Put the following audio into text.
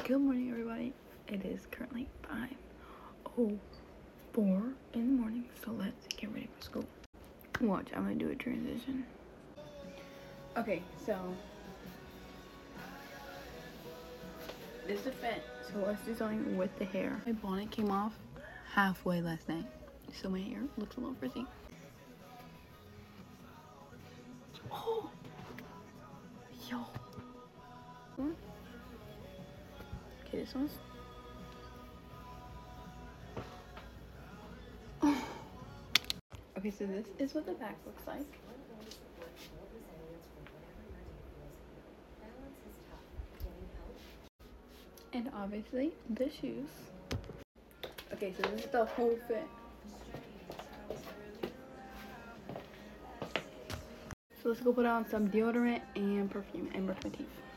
Good morning, everybody. It is currently 5:04 in the morning, so let's get ready for school. Watch, I'm gonna do a transition. Okay, so this is the fit, so let's do something with the hair. My bonnet came off halfway last night, so my hair looks a little frizzy. Oh! Yo! Okay, this one's... Okay, so this is what the back looks like. And obviously, the shoes. Okay, so this is the whole fit. So let's go put on some deodorant and perfume and brush my teeth.